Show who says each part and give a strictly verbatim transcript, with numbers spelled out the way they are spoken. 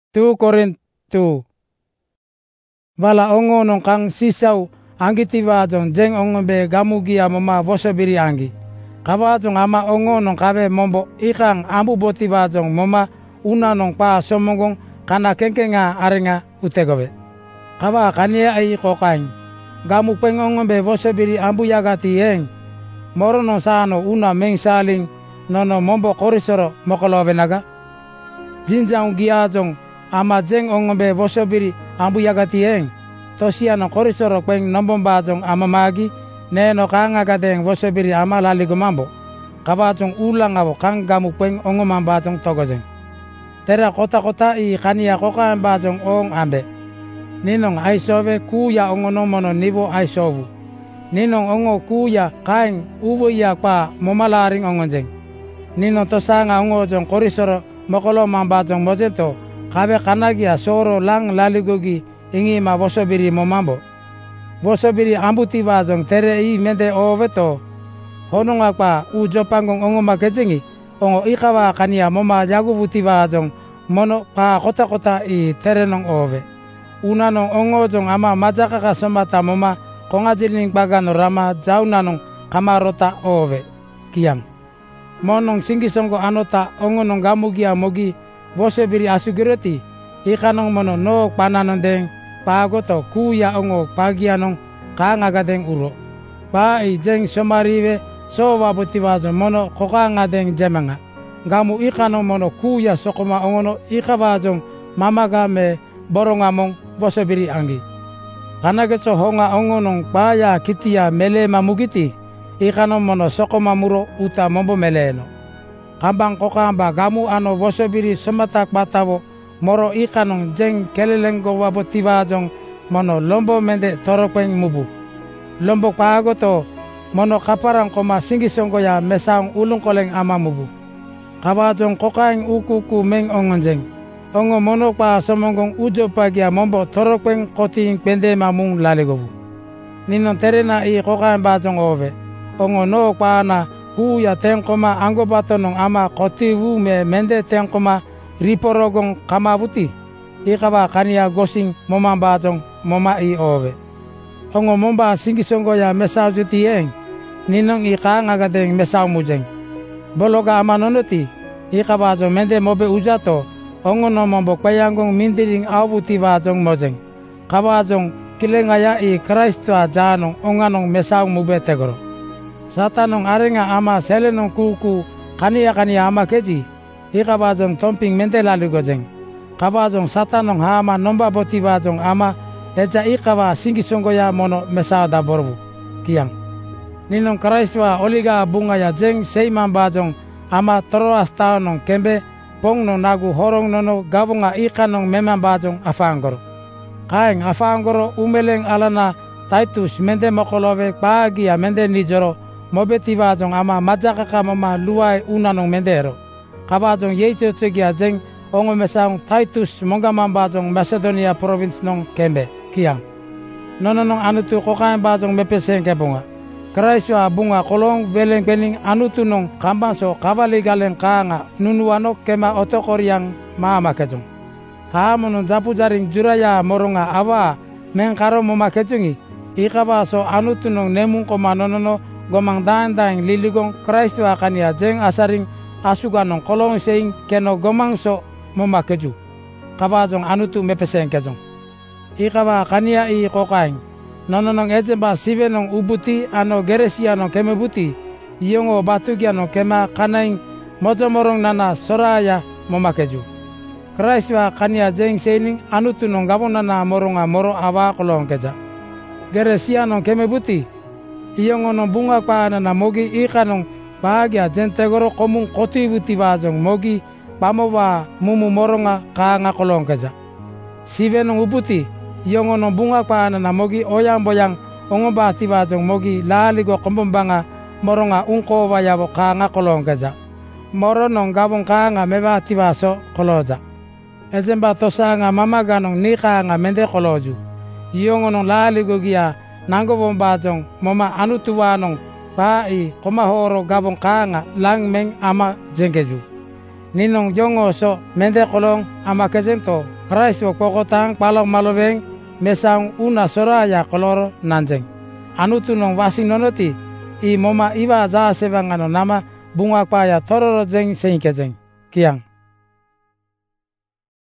Speaker 1: Tu Korintu. Wala ongo nong kang sisau anggiti wajong jeng ongo be gamugia moma vosobiri anggi. Kawajong ama ongo nong kawe mombo ikang ambu boti wajong moma una nong pa somongong kana kengkenga arenga utegowe. Kawa kania ai kokain. Gamu peng ongo be vosobiri ambu yagati eng. Moro nong sano una meng saling nono mombo korisoro mokolowe naga. Jinjang giajong ama jeng ongo be vosobiri ambu yagati eng. Tosiano korisoro peng nombom bajong ama magi neno kanga gadeng vosobiri ama laligo mambo. Kawajong ulang awo kang gamu peng ongo mambajong togojeng. Tera kota-kota i kania koka bajong ong ambe. Ninong aisove kuya ongo nomono nivo aisovu. Ninong ongo kuya kaing uwo iya kwa momalaring ongonjeng. Ninong tosanga ongo jong korisoro mokolo mambajong mojento kawe kanagia soro lang laligogi ingi ma vosobiri momambo. Vosobiri ambuti wajong tere i mende oveto. Hononga kwa ujo pangong ongo makejengi. Ongo ikawa kania moma yaguvuti wajong mono pa kota-kota i tere nong ove. Unanong ongo jong ama majakaka somata moma kongajiling bagano rama jaunanong kamarota ove. Kiang. Monong singgisonggo anota ongo nong gamugia mogi vosobiri asugiroti. Ikanong mono no pananong deng pagoto kuya ongo pagianong kangagadeng uro. Pa i jeng somariwe so wabuti wajo mono kokangadeng jemenga. Gamu ikanong mono kuya sokoma ongono ikawajong mamaga me borongamong vosobiri anggi. Kanagetso honga ongonong paya kitia mele mamugiti. Ikanong mono sokoma muro uta mombo meleno. Kambang kokamba gamu ano vosobiri somatak batawo moro ikanong jeng kelelenggo waboti wajong mono lombo mende toropeng mubu. Lombo pagoto mono kaparang koma singgisonggo ya mesaong ulung koleng ama mubu. Kawajong kokaing ukuku meng ongonjeng. Ongo mono pa somonggong ujo pagia mombo toropeng koting pende mamung lalegovu. Ninon terena i kokaing bajong ove. Ongo no paana kuya tengkoma anggobato nong ama kotiwu me mende tengkoma riporogong kamavuti. Ikawa kania gosing moma bajong moma i ove. Ongo momba singgisonggo ya mesau juti eng. Ninong ika ngagadeng mesau mujeng. Bologa ama nonoti. Ikawa jong mende mobe ujato. Ongo no mombo kayangong mindiring avuti wajong mojeng. Kawajong kilengaya i Kristwa janong onganong mesau mube tegoro. Satanong arenga ama selenong kuku kania kania ama keji. Ikawajong tomping mende laligojeng. Kawajong satanong hama nomba boti wajong ama eja ikawa singgisonggo ya mono mesau da borbu. Kiang. Ninong Kristwa oliga bunga ya jeng seiman bajong ama toroas taonong kembe pong no nagu horong nono gabunga ikanong memang bajong afangoro. Kaing afangoro umeleng alana Titus mende mokolowe pagi ya mende nijoro mobeti wajong ama majakaka mama luai unanong mendero. Kawajong yeito tsegia jeng ongo mesaong Titus mongamang bajong Macedonia province nong kembe. Kiang. Nononong anutu kokain bajong mepeseng kebunga. Kraiswa bunga kolong veleng bening anutu nong kambanso kawali galeng kanga nunuano kema otokoriang mama kejong. Hamonong japu jaring juraya moronga awa mengkaro moma kejungi. Ikawa so anutu nong nemung koma nonono gomang daeng-daeng liligong Kraiswa kania jeng asaring asuga nong kolong seing keno gomang so moma keju. Kawajong anutu mepeseng kejong. Ikawa kania i kokaing. Nononong ejemba sive nong ubuti ano geresia nong kemebuti. Iyongo batugia nong kema kanaing mojomorong nana soraya momakeju. Kraiswa kania jeng seining anutu nong gabon nana moronga moro awa kolong keja. Geresia nong kemebuti. Iyongo nong bunga pa nana mogi ika nong bahagia jentegoro komung koti buti wajong mogi pamowa mumu moronga kaanga kolong keja. Sive nong ubuti. Iyongo no bunga pa na mogi oyang boyang ongo bahti wajong mogi laligo kombombanga moronga ungko wayabo kanga kolong keja. Moro nong gabong kanga mebahti waso koloja. Ejemba tosanga mamaga nong nika nga mende koloju. Iyongo nong laligo gia nango bombajong moma anutuwa nong pa i komahoro gabong kanga lang meng ama jengkeju. ninong jongo so mende kolong ama kejeng to Christ wo kokotang palong maloveng mesang una soraya koloro nanjeng. Anutu nong wasing nonoti i moma iwa za sevangano nama bunga paya tororo jeng sing kejeng. Kiang.